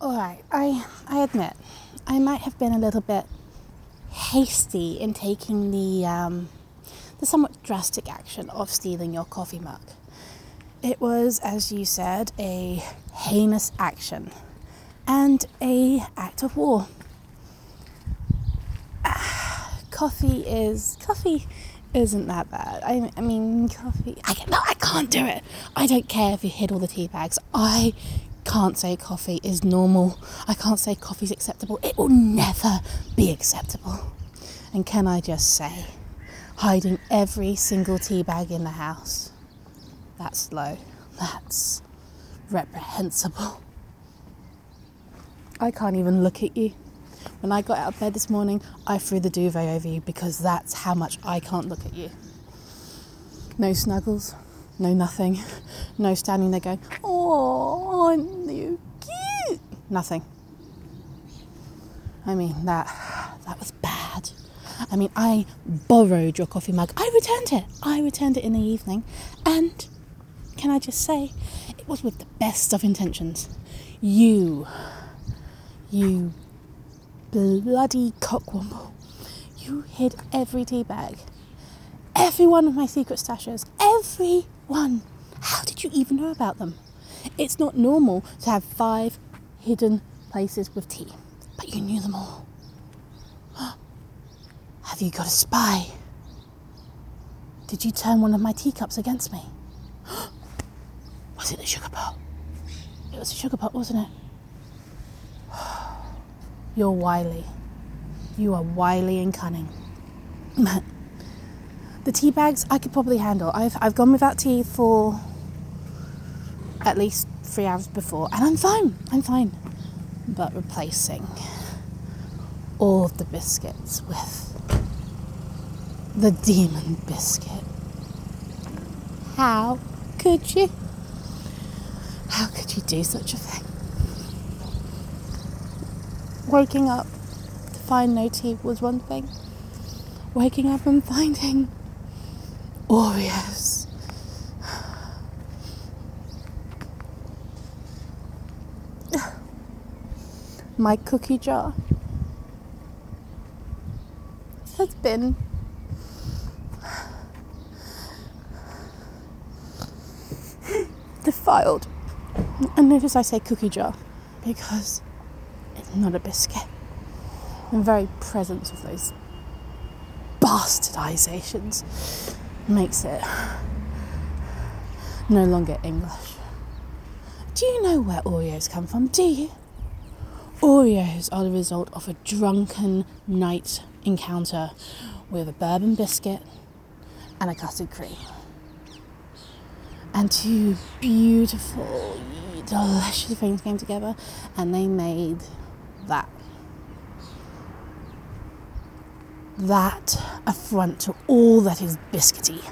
Alright, I admit, I might have been a little bit hasty in taking the somewhat drastic action of stealing your coffee mug. It was, as you said, a heinous action and a act of war. Coffee isn't that bad. I mean, coffee... I can't do it. I don't care if you hid all the tea bags. I can't say coffee is normal. I can't say coffee's acceptable. It will never be acceptable. And can I just say, hiding every single tea bag in the house, that's low. That's reprehensible. I can't even look at you. When I got out of bed this morning, I threw the duvet over you because that's how much I can't look at you. No snuggles, no nothing, no standing there going, oh, aren't you cute? Nothing. I mean, that was bad. I mean, I borrowed your coffee mug. I returned it in the evening. And can I just say, it was with the best of intentions. You bloody cockwomble. You hid every tea bag. Every one of my secret stashes. Every one. How did you even know about them? It's not normal to have 5 hidden places with tea. But you knew them all. Have you got a spy? Did you turn one of my teacups against me? Was it the sugar pot? It was the sugar pot, wasn't it? You're wily. You are wily and cunning. The tea bags I could probably handle. I've gone without tea for at least 3 hours before, and I'm fine. But replacing all of the biscuits with the demon biscuit. How could you? How could you do such a thing? Waking up to find no tea was one thing. Waking up and finding Oreos. My cookie jar has been defiled. And notice I say cookie jar because it's not a biscuit. The very presence of those bastardizations makes it no longer English. Do you know where Oreos come from? Do you? Oreos are the result of a drunken night encounter with a bourbon biscuit and a custard cream. And 2 beautiful, delicious things came together and they made that. That affront to all that is biscuity.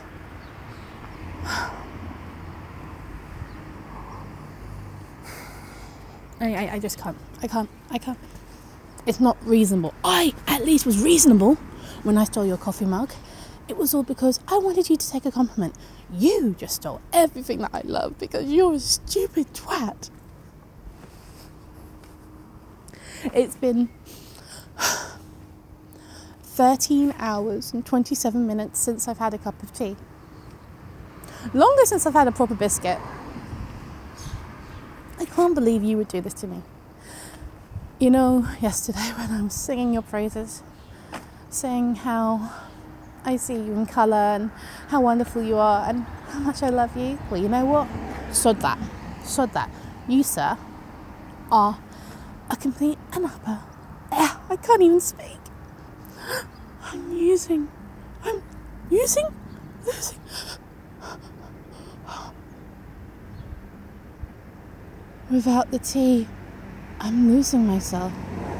I just can't. I can't. It's not reasonable. I, at least, was reasonable when I stole your coffee mug. It was all because I wanted you to take a compliment. You just stole everything that I love because you're a stupid twat. It's been 13 hours and 27 minutes since I've had a cup of tea. Longer since I've had a proper biscuit. I can't believe you would do this to me. You know, yesterday when I was singing your praises, saying how I see you in colour and how wonderful you are and how much I love you. Well, you know what? Sod that. You, sir, are a complete and utter... I can't even speak. I'm losing. Without the tea, I'm losing myself.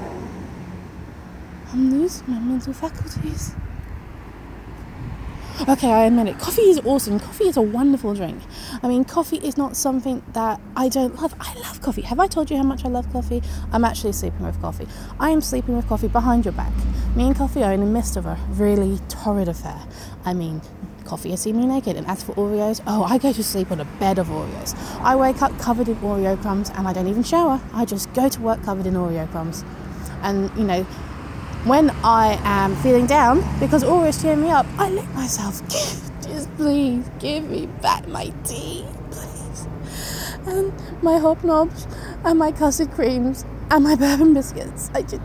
I'm losing my mental faculties. Okay, I admit it. Coffee is awesome. Coffee is a wonderful drink. I mean, coffee is not something that I don't love. I love coffee. Have I told you how much I love coffee? I'm actually sleeping with coffee. I am sleeping with coffee behind your back. Me and coffee are in the midst of a really torrid affair. I mean, coffee has seen me naked. And as for Oreos, I go to sleep on a bed of Oreos. I wake up covered in Oreo crumbs, and I don't even shower. I just go to work covered in Oreo crumbs. And, when I am feeling down, because Oreos cheer me up, I lick myself. Just please give me back my tea, please. And my hobnobs, and my custard creams, and my bourbon biscuits. I just...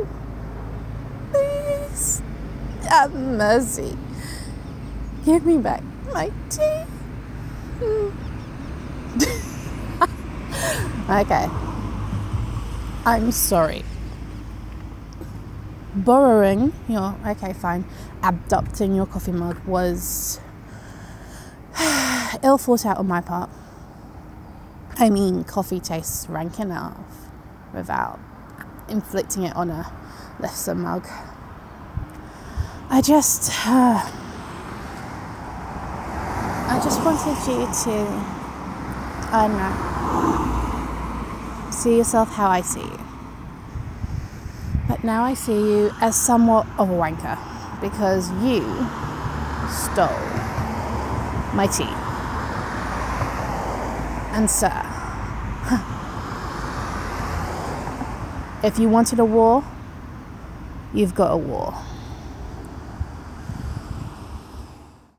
Please, have mercy. Give me back my tea. Okay. I'm sorry. Borrowing your... Okay, fine. Abducting your coffee mug was ill thought out on my part. I mean, coffee tastes rank enough without inflicting it on a lesser mug. I just wanted you to, I don't know, see yourself how I see you. But now I see you as somewhat of a wanker because you stole my tea. And sir, if you wanted a war, you've got a war.